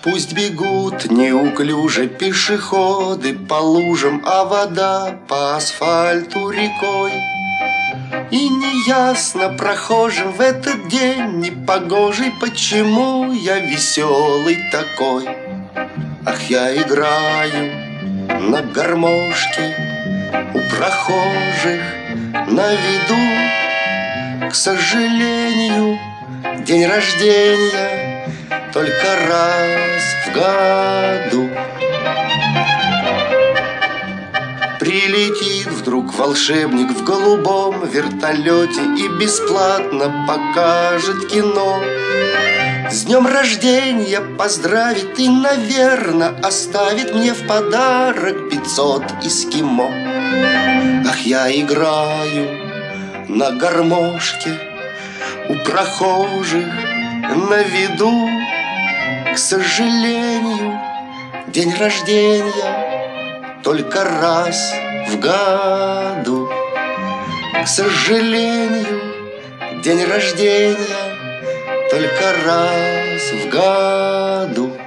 Пусть бегут неуклюже пешеходы по лужам, а вода по асфальту рекой. И неясно прохожим в этот день непогожий, почему я веселый такой. Ах, я играю на гармошке у прохожих на виду. К сожалению, день рождения только раз в году. Прилетит вдруг волшебник в голубом вертолете и бесплатно покажет кино. С днем рождения поздравит и, наверно, оставит мне в подарок 500 эскимо. Ах, я играю на гармошке у прохожих на виду. К сожалению, день рождения только раз в году. К сожалению, день рождения только раз в году.